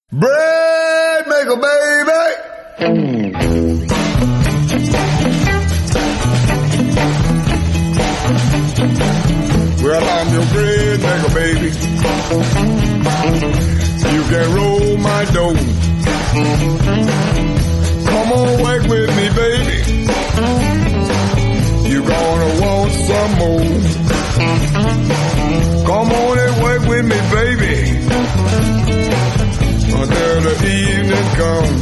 Bread maker, baby. Well, I'm your bread maker, baby. You can roll my dough. Come on, work with me, baby. You gonna want some more. Come on and work with me, baby, until the evening comes.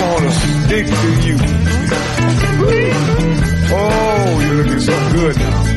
Stick to you. Oh, you're looking so good now.